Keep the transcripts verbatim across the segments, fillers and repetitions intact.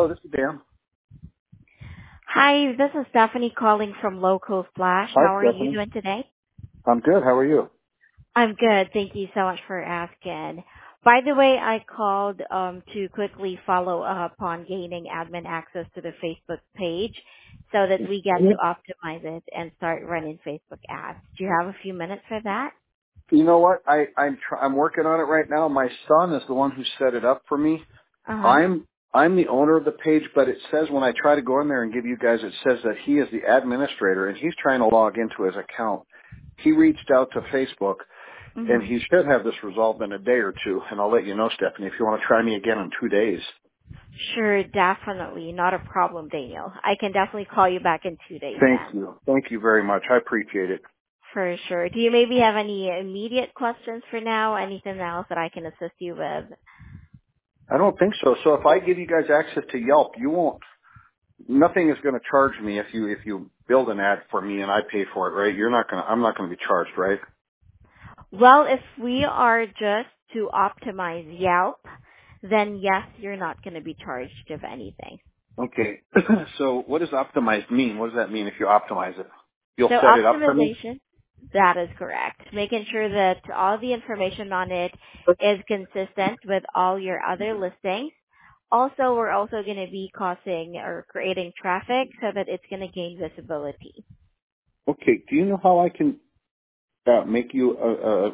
Hello, this is Dan. Hi, this is Stephanie calling from Local Flash. Hi, How are you Stephanie. doing today? I'm good. How are you? I'm good. Thank you so much for asking. By the way, I called um, to quickly follow up on gaining admin access to the Facebook page so that we get to optimize it and start running Facebook ads. Do you have a few minutes for that? You know what? I, I'm tr- I'm working on it right now. My son is the one who set it up for me. Uh-huh. I'm I'm the owner of the page, but it says when I try to go in there and give you guys, it says that he is the administrator and he's trying to log into his account. He reached out to Facebook, and Mm-hmm. he should have this resolved in a day or two. And I'll let you know, Stephanie, if you want to try me again in two days. Sure, definitely. Not a problem, Daniel. I can definitely call you back in two days Thank then. you. Thank you very much. I appreciate it. For sure. Do you maybe have any immediate questions for now? Anything else that I can assist you with? I don't think so. So if I give you guys access to Yelp, you won't. Nothing is going to charge me if you if you build an ad for me and I pay for it, right? You're not going to. I'm not going to be charged, right? Well, if we are just to optimize Yelp, then yes, you're not going to be charged of anything. Okay. So what does optimized mean? What does that mean if you optimize it? You'll So set it up for me? optimization, that is correct. Making sure that all the information on it is consistent with all your other listings. Also, we're also going to be causing or creating traffic so that it's going to gain visibility. Okay. Do you know how I can uh, make you uh, uh,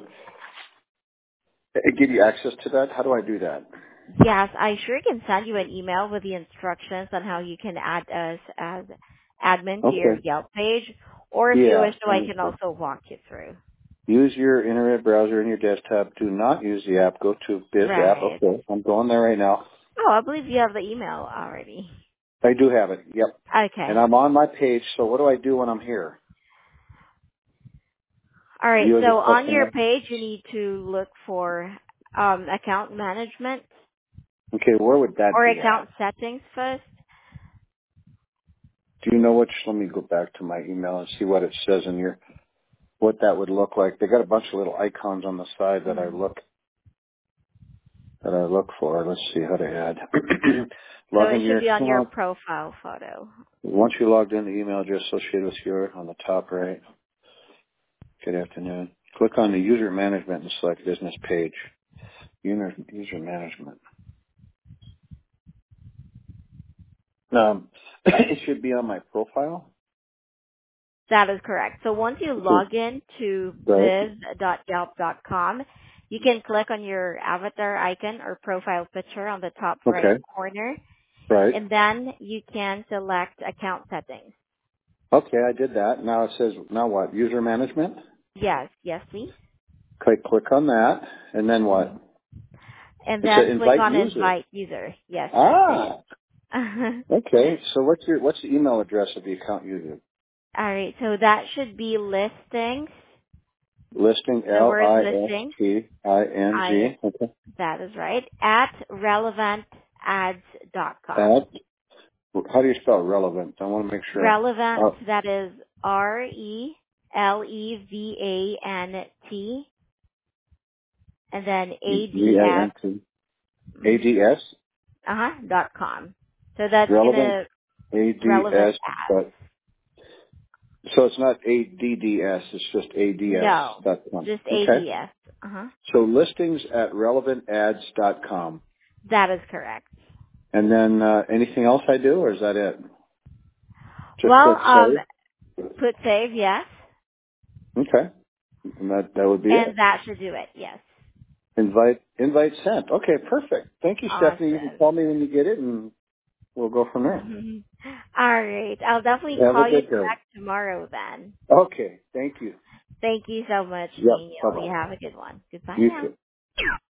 give you access to that? How do I do that? Yes, I sure can send you an email with the instructions on how you can add us as admin to your Okay. Yelp page, or if you Yeah. wish to, I can also walk you through. Use your internet browser in your desktop. Do not use the app. Go to Biz app. Right. Okay. I'm going there right now. Oh, I believe you have the email already. I do have it. Yep. And Okay. I'm on my page. So what do I do when I'm here? All right. You as So a on your customer. page, you need to look for um, account management Okay, where would that or be at? account settings first. Do you know which? Let me go back to my email and see what it says in your, what that would look like. They got a bunch of little icons on the side that I Mhm. look, that I look for. Let's see how to add. So Log it in should your be on your account. profile photo. Once you logged in, the email address associated with your on the top right. Good afternoon. Click on the user management and select business page. User, user management. Um, it should be on my profile. That is correct. So once you Okay. log in to Right. biz dot yelp dot com, you can click on your avatar icon or profile picture on the top right Okay. corner, Right. and then you can select account settings. Okay, I did that. Now it says, now what? User management? Yes, yes, please. Click, click on that. And then what? Mhm. And It said then click invite on user. invite user. Yes, that's it. Ah, okay. So what's your, what's the email address of the account user? All right, so that should be listings, Listing, the word listings, L-I-S-T-I-N-G. I, Okay. that is right, at relevant ads dot com. At, how do you spell relevant? I want to make sure. Relevant, Oh, that is R E L E V A N T, and then A D S, V-A-N-T. mm-hmm, A-D-S? uh-huh, dot com. So that's Relevant, gonna, relevant A-D-S, ads. but, so it's not A-D-D-S, it's just A-D-S No, dot com. just Okay. A D S. Uh-huh. So listings at relevant ads dot com. That is correct. And then uh, anything else I do, or is that it? Just Well, click um, save. put save, yes, Okay. And that, that would be and it. that should do it, yes. Invite invite sent. Okay, perfect. Thank you, Stephanie. You can Awesome. call me when you get it, and we'll go from there. All right. I'll definitely Have a call you good day. back tomorrow then. Okay. Thank you. Thank you so much, Yep. Bye Daniel. You bye. have a good one. Goodbye You now. too.